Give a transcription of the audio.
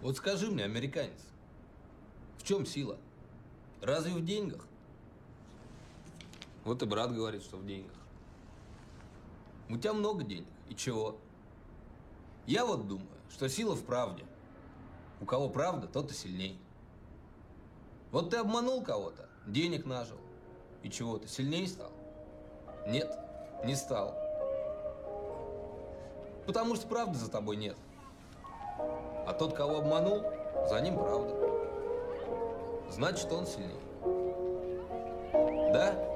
Вот скажи мне, американец, в чем сила? Разве в деньгах? Вот и брат говорит, что в деньгах. У тебя много денег, и чего? Я вот думаю, что сила в правде. У кого правда, тот и сильней. Вот ты обманул кого-то, денег нажил. И чего, ты сильнее стал? Нет, не стал. Потому что правды за тобой нет. А тот, кого обманул, за ним правда. Значит, он сильнее. Да?